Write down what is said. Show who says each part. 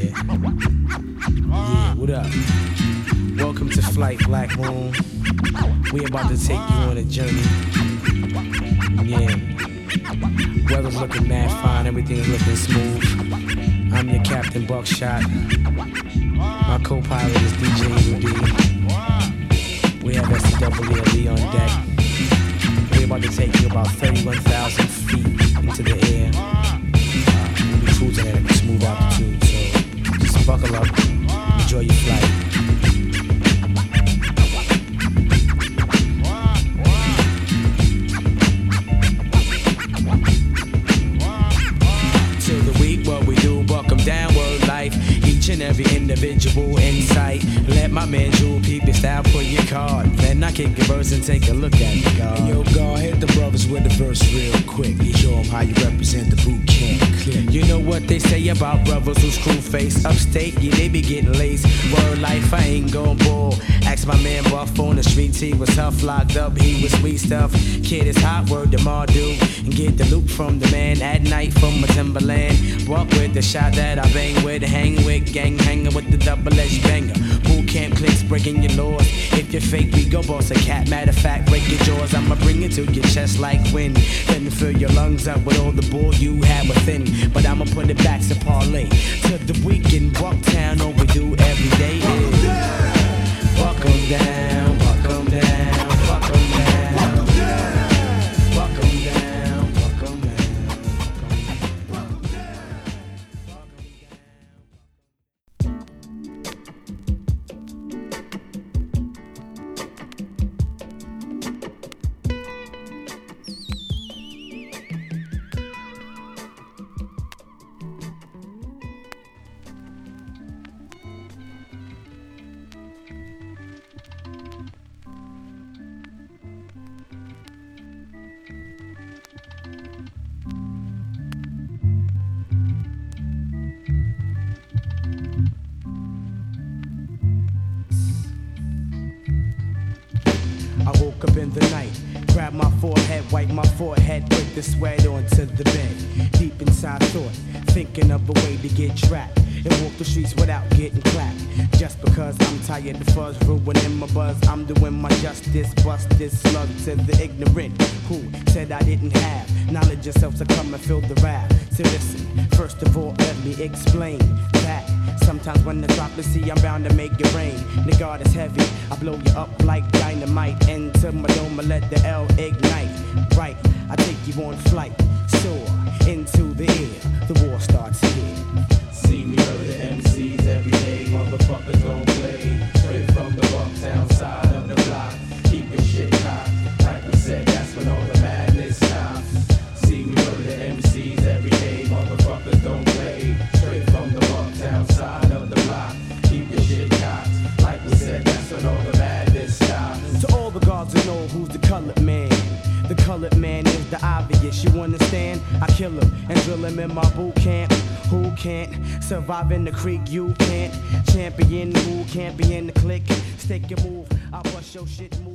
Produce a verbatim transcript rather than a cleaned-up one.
Speaker 1: Yeah. Yeah, what up? Welcome to Flight Black Moon. We about to take you on a journey. Yeah. Weather's looking mad fine, everything's looking smooth. I'm your Captain Buckshot. My co-pilot is D J Rudy. We have S C W L E on deck. We're about to take you about thirty-one thousand feet into the air. Uh, we'll be cruising at a smooth altitude, so just buckle up, enjoy your flight. Till the week, what we do, buck 'em down, word life. Each and every individual insight. Let my man Jewel peep your style, put your card. Then I kick your verse and take a look at the guard.
Speaker 2: Hey, yo, God, hit the brothers with the verse real quick. You show them how you represent the boot camp clique.
Speaker 1: You know what they say about brothers whose crew face upstate, yeah, they be getting laced. Word life, I ain't gon' bull. Ask my man Buff on the streets, he was tough, locked up, he was sweet stuff. Kid is hot, word to Mardu. And get the loot from the man at night from my Timberland. Walk with the shot that I bang with, hang with, gang hanging with the double-edged banger. Boot camp clicks breaking your laws. If you're fake, we go boss a cat. Matter of fact, break your jaws. I'ma bring it to your chest like wind. Then fill your lungs up with all the bull you had within. But I'ma put it back to parlay. To the weekend, Bucktown, all we do every day is buck 'em down, buck 'em down, buck 'em down, buck 'em down, buck 'em I woke up in the night, grabbed my forehead, wiped my forehead, put the sweat onto the bed. Deep inside thought, thinking of a way to get trapped and walk the streets without getting clapped. Just because I'm tired of fuzz, ruining my buzz, I'm doing my justice, bust this slug to the ignorant who said I didn't have knowledge yourself to come and fill the rap. So listen, first of all, let me explain that sometimes when the droplets see, I'm bound to make it rain. The guard is heavy, I blow you up like dynamite. Into my dome, I let the L ignite. Right, I take you on flight, soar into the air. The war starts here.
Speaker 3: See me murder M Cs every day, motherfuckers don't play. Straight from the Bucktown side of the block, keeping shit cocked. Like we said, that's when all the madness stops. See me murder M Cs every day, motherfuckers don't play. Straight from the Bucktown side of the block, keeping shit cocked. Like we said, that's when all the madness stops.
Speaker 1: To all the guards who know who's the colored man, the colored man is the obvious, you understand? I kill him and drill him in my boot camp. Who can't survive in the creek? You can't. Champion who can't be in the clique. Stick your move, I'll bust your shit move.